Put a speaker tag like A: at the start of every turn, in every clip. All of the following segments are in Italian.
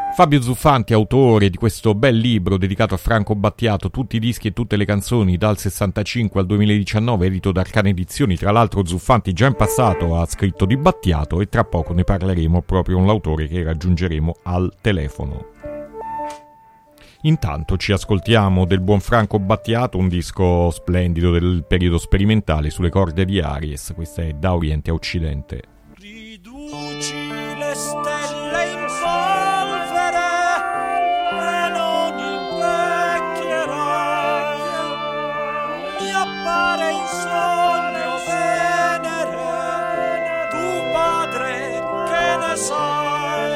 A: Fabio Zuffanti, autore di questo bel libro dedicato a Franco Battiato, tutti i dischi e tutte le canzoni dal 65 al 2019, edito da Arcane Edizioni. Tra l'altro Zuffanti già in passato ha scritto di Battiato e tra poco ne parleremo proprio con l'autore che raggiungeremo al telefono. Intanto ci ascoltiamo del buon Franco Battiato, un disco splendido del periodo sperimentale sulle corde di Aries. Questa è Da Oriente a Occidente.
B: Riduci le stelle in polvere e non invecchierai. Mi appare in sogno Venere, tu padre che ne sai,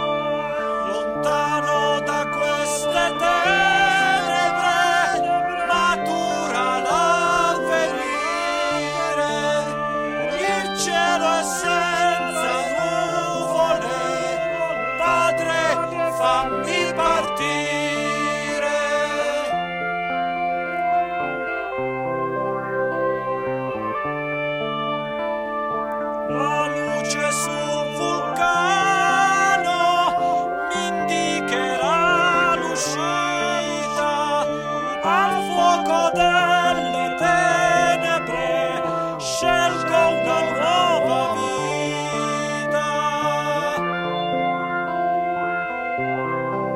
B: lontano da queste tenebre, matura l'avvenire, il cielo è senza nuvole, padre fammi partire. La luce sul vulcano mi indicherà l'uscita al fuoco delle tenebre, scelgo una nuova vita.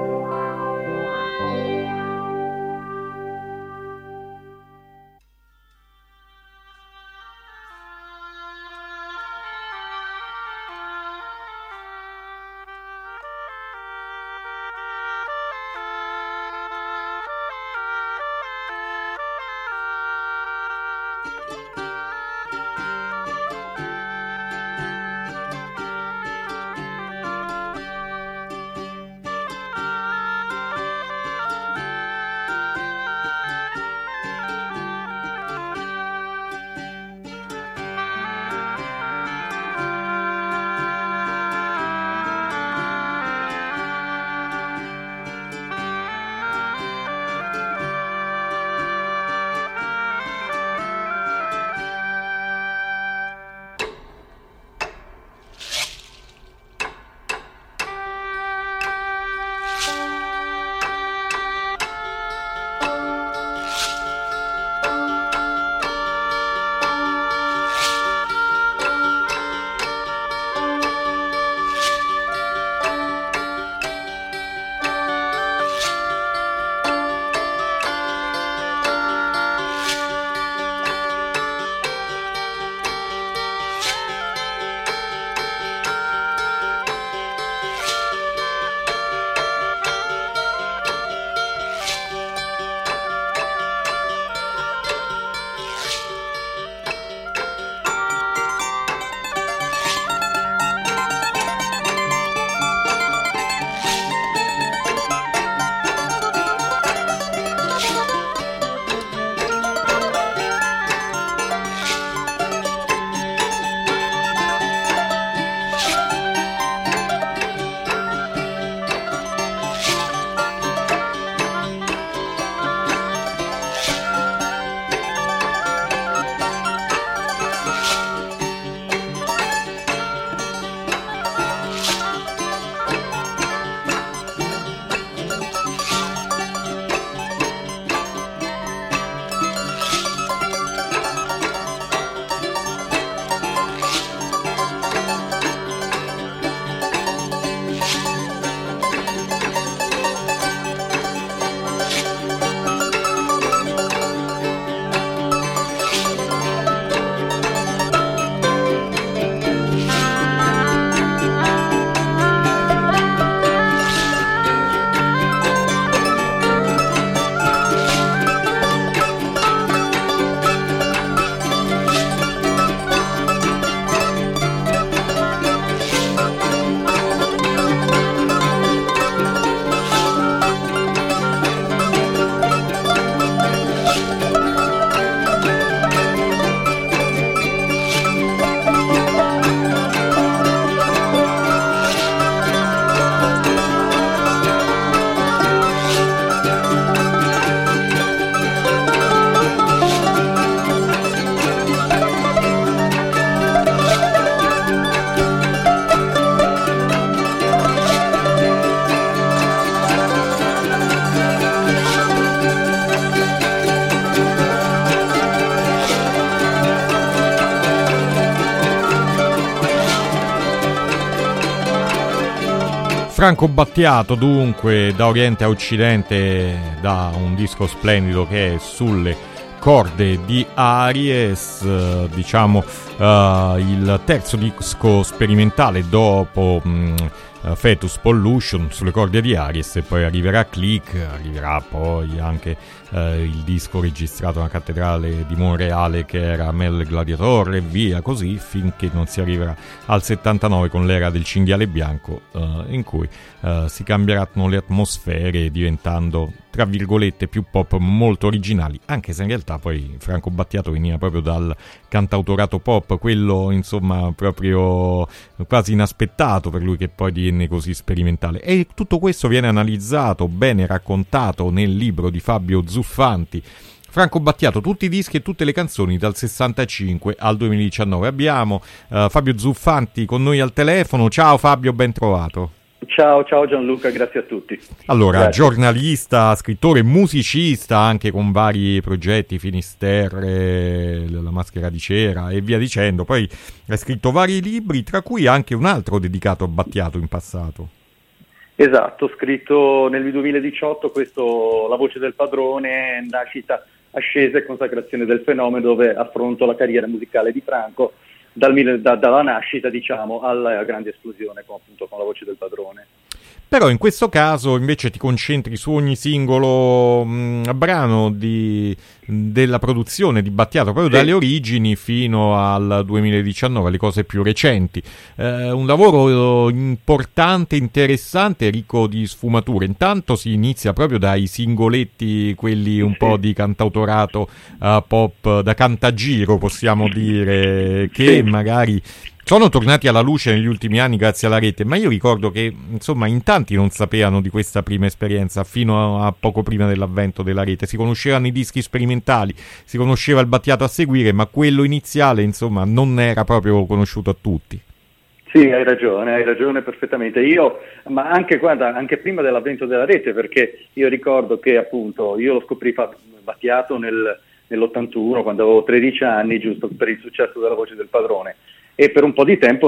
A: Franco Battiato, dunque, da Oriente a Occidente, da un disco splendido che è Sulle corde di Aries, diciamo il terzo disco sperimentale dopo Fetus Pollution, Sulle corde di Aries, e poi arriverà Click, arriverà poi anche il disco registrato alla cattedrale di Monreale che era Mel Gladiator e via così, finché non si arriverà al 79 con l'era del cinghiale bianco, in cui si cambieranno le atmosfere diventando tra virgolette più pop, molto originali, anche se in realtà poi Franco Battiato veniva proprio dal cantautorato pop, quello insomma proprio quasi inaspettato per lui, che poi divenne così sperimentale, e tutto questo viene analizzato, bene raccontato nel libro di Fabio Zuffanti, Franco Battiato, tutti i dischi e tutte le canzoni dal 65 al 2019. Abbiamo Fabio Zuffanti con noi al telefono. Ciao Fabio, ben trovato.
C: Ciao Gianluca, grazie a tutti.
A: Allora,
C: grazie.
A: Giornalista, scrittore, musicista, anche con vari progetti, Finisterre, La maschera di cera e via dicendo. Poi hai scritto vari libri, tra cui anche un altro dedicato a Battiato in passato.
C: Esatto, ho scritto nel 2018 questo La voce del padrone, nascita, ascesa e consacrazione del fenomeno, dove affronto la carriera musicale di Franco dalla nascita, diciamo, alla grande esplosione appunto con La voce del padrone.
A: Però in questo caso invece ti concentri su ogni singolo brano della produzione di Battiato, proprio dalle origini fino al 2019, le cose più recenti. Un lavoro importante, interessante, ricco di sfumature. Intanto si inizia proprio dai singoletti, quelli un po' di cantautorato pop da cantagiro, possiamo dire, che magari sono tornati alla luce negli ultimi anni grazie alla rete, ma io ricordo che insomma in tanti non sapevano di questa prima esperienza fino a poco prima dell'avvento della rete. Si conoscevano i dischi sperimentali, si conosceva il Battiato a seguire, ma quello iniziale insomma non era proprio conosciuto a tutti.
C: Sì, hai ragione perfettamente. Ma anche, guarda, anche prima dell'avvento della rete, perché io ricordo che appunto io lo scoprì Battiato nell'81, quando avevo 13 anni, giusto per il successo della voce del padrone. E per un po' di tempo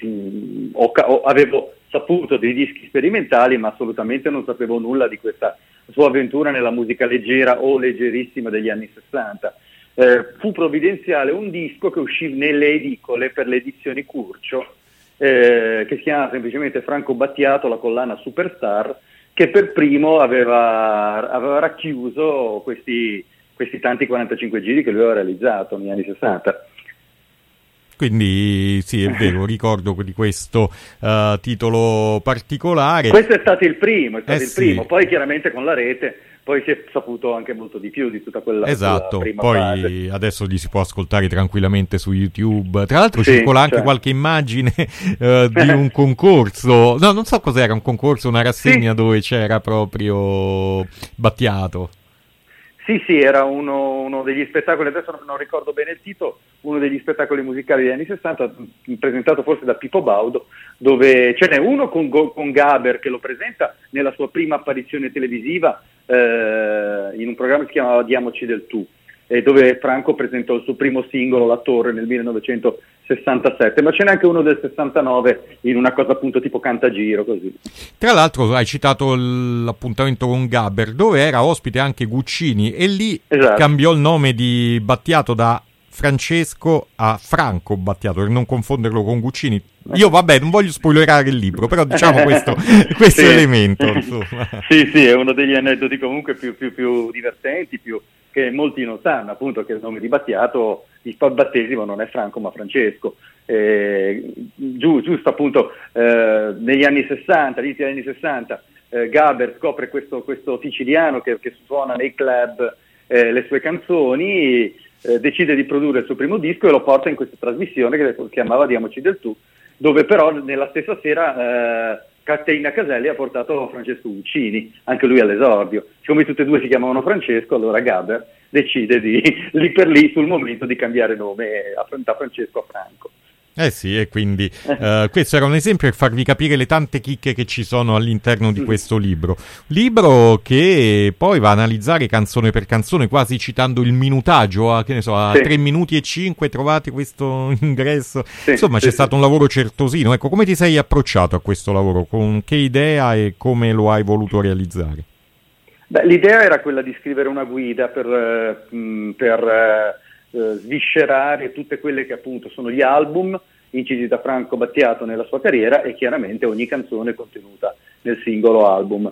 C: avevo saputo dei dischi sperimentali, ma assolutamente non sapevo nulla di questa sua avventura nella musica leggera o leggerissima degli anni 60. Fu provvidenziale un disco che uscì nelle edicole per le edizioni Curcio, che si chiama semplicemente Franco Battiato, la collana Superstar, che per primo aveva racchiuso questi tanti 45 giri che lui aveva realizzato negli anni 60.
A: Quindi sì, è vero, ricordo di questo titolo particolare.
C: Questo è stato il primo,
A: sì.
C: Poi chiaramente con la rete poi si è saputo anche molto di più di tutta quella prima
A: poi
C: fase.
A: Adesso li si può ascoltare tranquillamente su YouTube. Tra l'altro circola anche qualche immagine di un concorso, no, non so cos'era, un concorso, una rassegna dove c'era proprio Battiato.
C: Sì, era uno degli spettacoli, adesso non ricordo bene il titolo, uno degli spettacoli musicali degli anni 60, presentato forse da Pippo Baudo, dove ce n'è uno con Gaber che lo presenta nella sua prima apparizione televisiva in un programma che si chiamava Diamoci del tu, dove Franco presentò il suo primo singolo, La Torre, nel 1967, ma ce n'è anche uno del 69 in una cosa appunto tipo cantagiro, così.
A: Tra l'altro hai citato l'appuntamento con Gaber, dove era ospite anche Guccini, e lì cambiò il nome di Battiato da Francesco a Franco Battiato, per non confonderlo con Guccini. Io vabbè, non voglio spoilerare il libro, però diciamo questo elemento. Insomma.
C: Sì, è uno degli aneddoti comunque più divertenti, che molti non sanno, appunto, che il nome di Battiato, il battesimo non è Franco ma Francesco. Giusto appunto negli anni 60, all'inizio degli anni 60, Gaber scopre questo siciliano che suona nei club le sue canzoni, decide di produrre il suo primo disco e lo porta in questa trasmissione che si chiamava Diamoci del tu, dove però nella stessa sera Caterina Caselli ha portato Francesco Guccini, anche lui all'esordio. Siccome tutti e due si chiamavano Francesco, allora Gaber decide lì per lì sul momento di cambiare nome da Francesco a Franco.
A: Sì, e quindi questo era un esempio per farvi capire le tante chicche che ci sono all'interno di questo libro. Libro che poi va a analizzare canzone per canzone, quasi citando il minutaggio, che ne so, a 3 minuti e 5 trovate questo ingresso. Insomma, c'è stato un lavoro certosino. Ecco, come ti sei approcciato a questo lavoro? Con che idea e come lo hai voluto realizzare?
C: Beh, l'idea era quella di scrivere una guida per sviscerare tutte quelle che appunto sono gli album incisi da Franco Battiato nella sua carriera e chiaramente ogni canzone contenuta nel singolo album.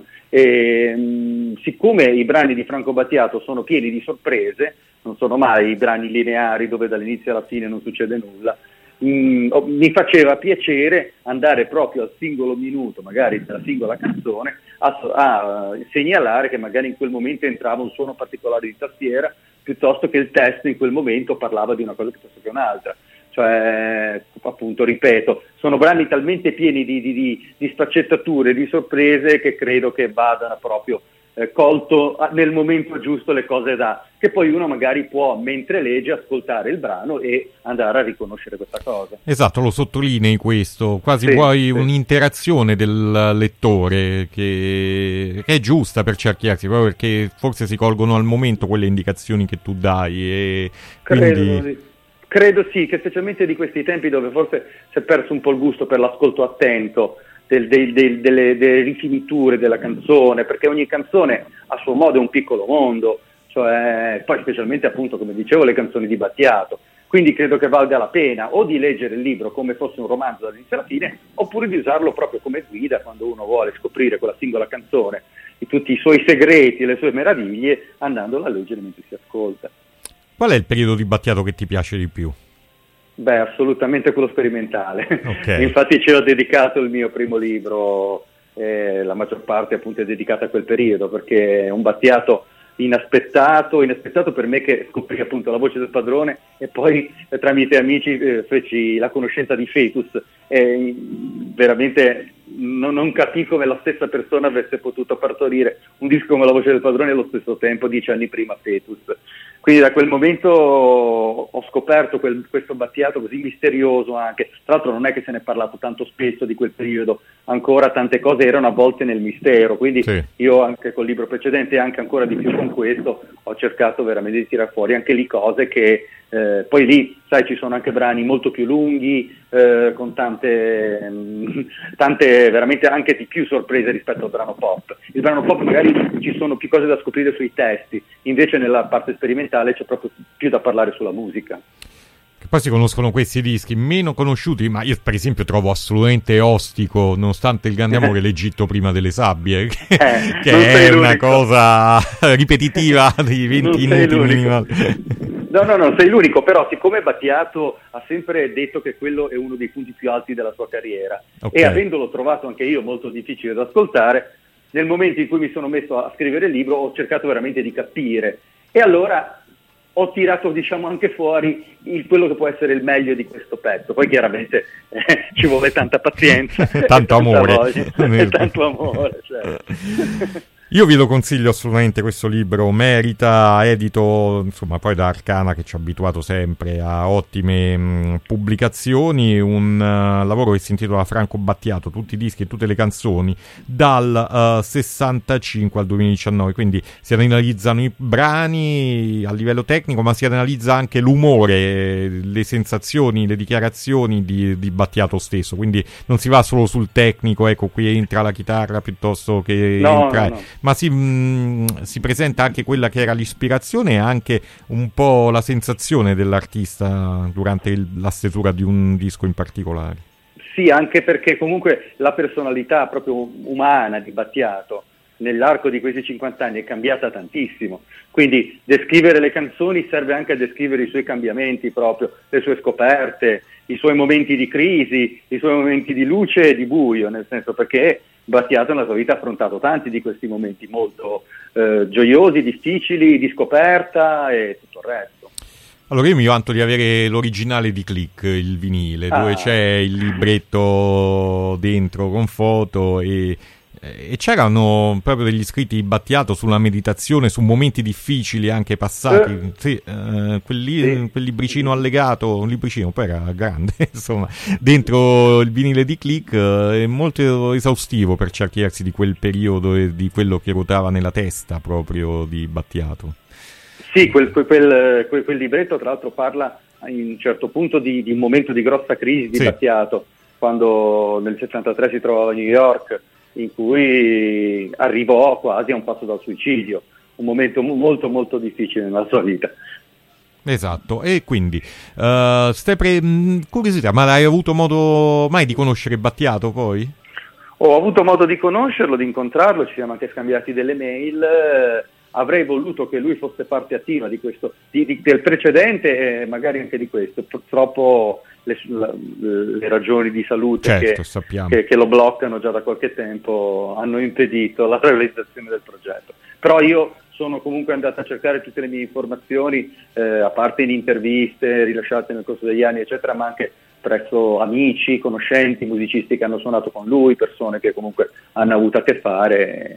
C: E, siccome i brani di Franco Battiato sono pieni di sorprese, non sono mai i brani lineari dove dall'inizio alla fine non succede nulla, mi faceva piacere andare proprio al singolo minuto, magari della singola canzone, a segnalare che magari in quel momento entrava un suono particolare di tastiera, piuttosto che il testo in quel momento parlava di una cosa piuttosto che un'altra. Cioè, appunto, ripeto, sono brani talmente pieni di sfaccettature, di sorprese, che credo che vadano proprio colto nel momento giusto le cose che poi uno magari può, mentre legge, ascoltare il brano e andare a riconoscere questa cosa.
A: Esatto, lo sottolinei questo, quasi vuoi un'interazione del lettore che è giusta per certi versi, proprio perché forse si colgono al momento quelle indicazioni che tu dai e quindi...
C: Credo sì, che specialmente di questi tempi dove forse si è perso un po' il gusto per l'ascolto attento delle rifiniture della canzone, perché ogni canzone a suo modo è un piccolo mondo, cioè poi specialmente appunto, come dicevo, le canzoni di Battiato. Quindi credo che valga la pena o di leggere il libro come fosse un romanzo dall'inizio alla fine, oppure di usarlo proprio come guida quando uno vuole scoprire quella singola canzone, tutti i suoi segreti e le sue meraviglie, andandola a leggere mentre si ascolta.
A: Qual è il periodo di Battiato che ti piace di più?
C: Beh, assolutamente quello sperimentale.
A: Okay.
C: Infatti ci ho dedicato il mio primo libro, la maggior parte appunto è dedicata a quel periodo, perché è un Battiato inaspettato per me, che scoprì appunto La voce del padrone e poi tramite amici feci la conoscenza di Fetus. Veramente non capì come la stessa persona avesse potuto partorire un disco come La voce del padrone e allo stesso tempo 10 anni prima Fetus. Quindi da quel momento ho scoperto questo Battiato così misterioso anche. Tra l'altro non è che se ne è parlato tanto spesso di quel periodo, ancora tante cose erano avvolte nel mistero, quindi io anche col libro precedente e anche ancora di più con questo ho cercato veramente di tirar fuori anche lì cose che poi lì, sai, ci sono anche brani molto più lunghi, con tante veramente anche di più sorprese rispetto al brano pop. Il brano pop magari ci sono più cose da scoprire sui testi, invece nella parte sperimentale c'è proprio più da parlare sulla musica.
A: Che poi si conoscono questi dischi meno conosciuti, ma io per esempio trovo assolutamente ostico, nonostante il grande amore, l'Egitto prima delle sabbie, che è una cosa ripetitiva di 20 minuti minimali.
C: No, non sei l'unico, però siccome Battiato ha sempre detto che quello è uno dei punti più alti della sua carriera, e avendolo trovato anche io molto difficile da ascoltare, nel momento in cui mi sono messo a scrivere il libro ho cercato veramente di capire, e allora ho tirato, diciamo, anche fuori quello che può essere il meglio di questo pezzo. Poi chiaramente ci vuole tanta pazienza,
A: tanto amore,
C: tanto amore, certo.
A: Io vi lo consiglio assolutamente, questo libro merita, edito insomma poi da Arcana, che ci ha abituato sempre a ottime pubblicazioni, un lavoro che si intitola Franco Battiato, tutti i dischi e tutte le canzoni dal 65 al 2019, quindi si analizzano i brani a livello tecnico, ma si analizza anche l'umore, le sensazioni, le dichiarazioni di Battiato stesso, quindi non si va solo sul tecnico, ecco qui entra la chitarra piuttosto che
C: no.
A: Ma si presenta anche quella che era l'ispirazione e anche un po' la sensazione dell'artista durante la stesura di un disco in particolare.
C: Sì, anche perché comunque la personalità proprio umana di Battiato nell'arco di questi 50 anni è cambiata tantissimo, quindi descrivere le canzoni serve anche a descrivere i suoi cambiamenti proprio, le sue scoperte, i suoi momenti di crisi, i suoi momenti di luce e di buio, nel senso, perché Battiato nella sua vita ha affrontato tanti di questi momenti molto gioiosi, difficili, di scoperta e tutto il resto.
A: Allora io mi vanto di avere l'originale di Click, il vinile, dove c'è il libretto dentro con foto e E c'erano proprio degli scritti di Battiato sulla meditazione, su momenti difficili anche passati. Sì, quel libricino allegato, un libricino, poi era grande, insomma, dentro il vinile di Click, è molto esaustivo per certi versi di quel periodo e di quello che ruotava nella testa proprio di Battiato.
C: Sì, quel libretto tra l'altro parla in un certo punto di un momento di grossa crisi di Battiato, quando nel 73 si trovava a New York, in cui arrivò quasi a un passo dal suicidio, un momento molto molto difficile nella sua vita.
A: Esatto, e quindi curiosità, ma hai avuto modo mai di conoscere Battiato poi?
C: Ho avuto modo di conoscerlo, di incontrarlo, ci siamo anche scambiati delle mail. Avrei voluto che lui fosse parte attiva di questo, del precedente e magari anche di questo. Purtroppo le ragioni di salute che lo bloccano già da qualche tempo hanno impedito la realizzazione del progetto. Però io sono comunque andato a cercare tutte le mie informazioni, a parte in interviste rilasciate nel corso degli anni, eccetera, ma anche presso amici, conoscenti, musicisti che hanno suonato con lui, persone che comunque hanno avuto a che fare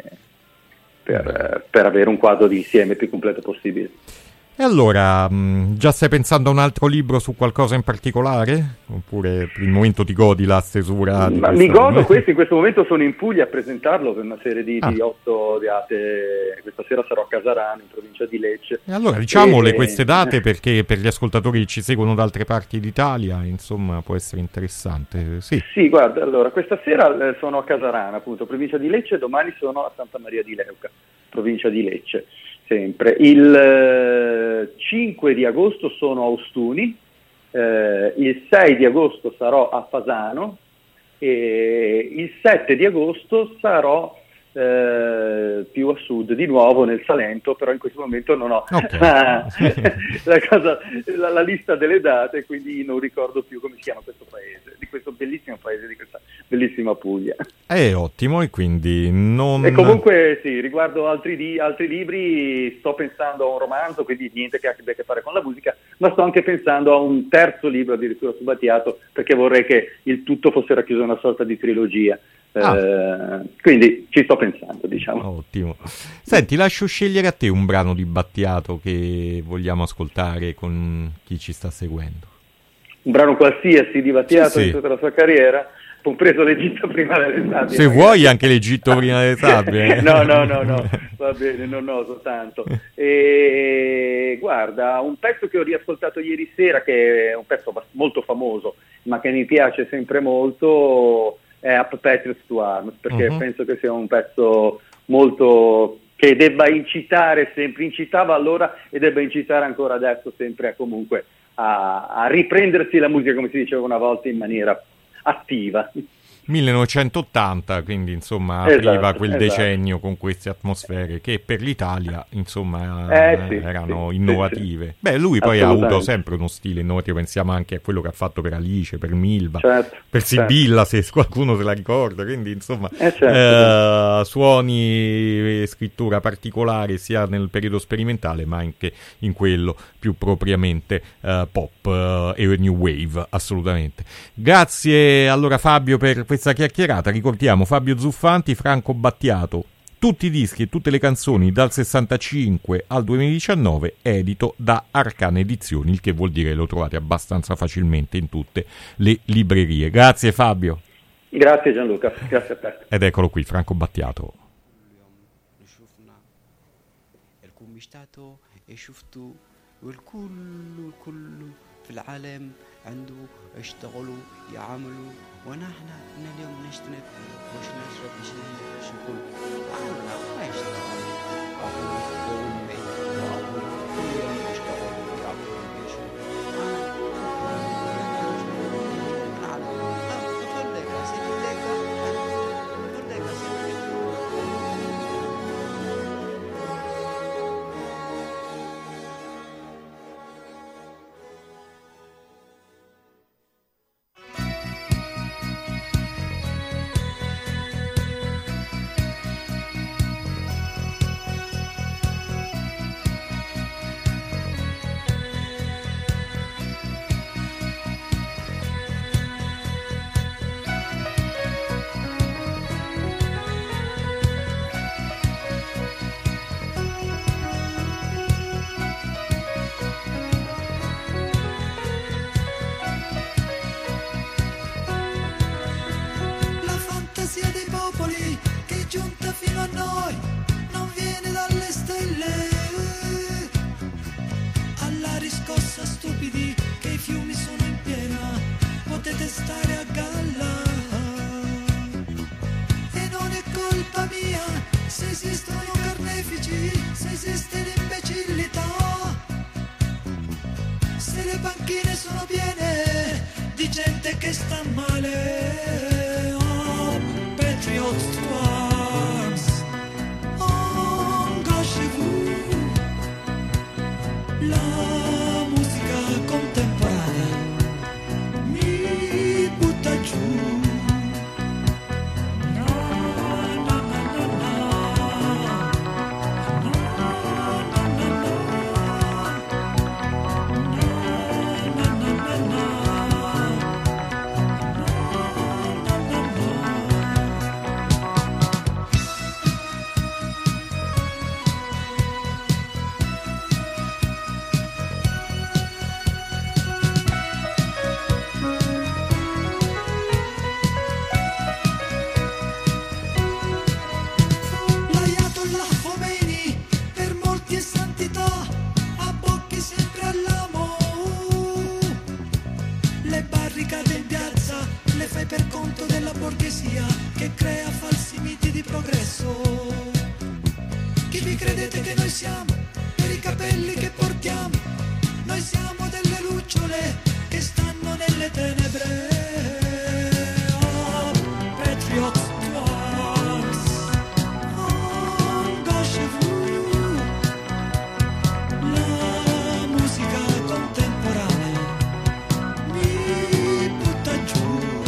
C: per avere un quadro di insieme più completo possibile.
A: E allora, già stai pensando a un altro libro su qualcosa in particolare? Oppure per il momento ti godi la stesura di
C: mi godo questo, in questo momento sono in Puglia a presentarlo per una serie di 8 date. Questa sera sarò a Casarano, in provincia di Lecce.
A: E allora diciamole queste date, perché per gli ascoltatori che ci seguono da altre parti d'Italia, insomma, può essere interessante. Sì,
C: guarda, allora questa sera sono a Casarano, appunto, provincia di Lecce, domani sono a Santa Maria di Leuca, provincia di Lecce. Sempre. Il 5 di agosto sono a Ostuni, il 6 di agosto sarò a Fasano e il 7 di agosto sarò più a sud di nuovo nel Salento, però in questo momento non ho la lista delle date, quindi non ricordo più come si chiama questo paese, di questo bellissimo paese, di questa bellissima Puglia.
A: È ottimo, e quindi non...
C: E comunque sì, riguardo altri libri, sto pensando a un romanzo, quindi niente che abbia a che fare con la musica, ma sto anche pensando a un terzo libro addirittura su Battiato, perché vorrei che il tutto fosse racchiuso in una sorta di trilogia. Quindi ci sto pensando, diciamo.
A: Ottimo. Senti, lascio scegliere a te un brano di Battiato che vogliamo ascoltare con chi ci sta seguendo.
C: Un brano qualsiasi di Battiato
A: Sì.
C: in tutta la sua carriera, compreso l'Egitto prima delle sabbie.
A: Se vuoi anche l'Egitto prima delle sabbie.
C: No, va bene, no, soltanto. E guarda, un pezzo che ho riascoltato ieri sera, che è un pezzo molto famoso, ma che mi piace sempre molto, è Up Patriots to Arms, perché penso che sia un pezzo molto che debba incitare sempre, incitava allora e debba incitare ancora adesso sempre a riprendersi la musica, come si diceva una volta, in maniera attiva.
A: 1980, quindi insomma apriva quel decennio con queste atmosfere che per l'Italia insomma erano innovative. Beh, lui poi ha avuto sempre uno stile innovativo, pensiamo anche a quello che ha fatto per Alice, per Milva, per Sibilla, se qualcuno se la ricorda, quindi insomma suoni e scrittura particolare sia nel periodo sperimentale ma anche in quello più propriamente pop e new wave, assolutamente. Grazie allora Fabio per questa chiacchierata. Ricordiamo Fabio Zuffanti, Franco Battiato, tutti i dischi e tutte le canzoni dal 65 al 2019, edito da Arcana Edizioni, il che vuol dire lo trovate abbastanza facilmente in tutte le librerie. Grazie Fabio.
C: Grazie Gianluca, grazie a te.
A: Ed eccolo qui Franco Battiato.
D: في العالم عنده يشتغلوا يعملوا ونحن اليوم نشتنف وش نشرب وش نقول ما يشتغل كل يوم يشتغلوا يعملوا
E: a noi non viene dalle stelle. Alla riscossa stupidi che i fiumi sono in piena, potete stare a galla. E non è colpa mia se esistono carnefici, se esiste l'imbecillità, se le panchine sono piene di gente che sta male. Oh, Patriots to arms, engagez-vous. La musica contemporanea mi butta giù. Per conto della borghesia che crea falsi miti di progresso. Chi vi credete che noi siamo? Per i capelli che portiamo, noi siamo delle lucciole che stanno nelle tenebre. Oh, Patriots to arms, engagez-vous. La musica contemporanea mi butta giù.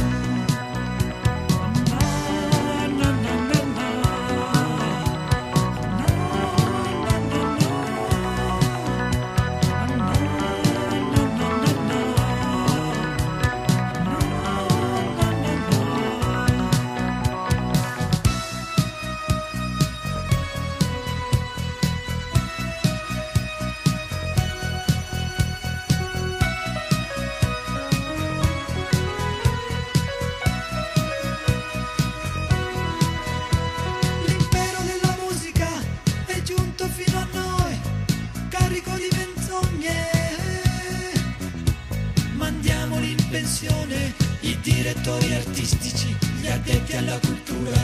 E: I direttori artistici, gli addetti alla cultura.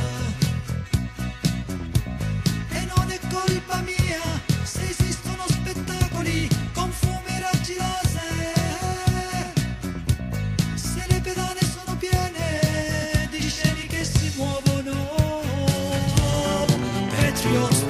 E: E non è colpa mia se esistono spettacoli con fumo e raggi laser, se le pedane sono piene di scene che si muovono. Patriots